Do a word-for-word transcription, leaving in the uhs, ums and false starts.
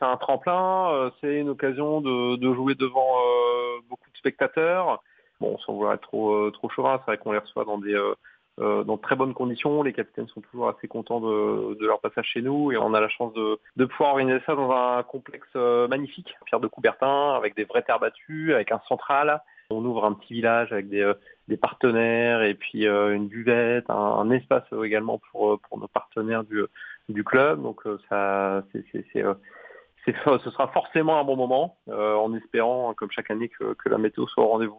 c'est un tremplin, euh, c'est une occasion de, de jouer devant euh, beaucoup de spectateurs. Bon, sans vouloir être trop, euh, trop chauvin, c'est vrai qu'on les reçoit dans des euh, euh, dans de très bonnes conditions. Les capitaines sont toujours assez contents de, de leur passage chez nous et on a la chance de, de pouvoir organiser ça dans un complexe euh, magnifique, Pierre de Coubertin, avec des vraies terres battues, avec un central. On ouvre un petit village avec des, euh, des partenaires et puis euh, une buvette, un, un espace euh, également pour, pour nos partenaires du, du club. Donc euh, ça, c'est, c'est, c'est, euh, c'est, ce sera forcément un bon moment, euh, en espérant, comme chaque année, que, que la météo soit au rendez-vous.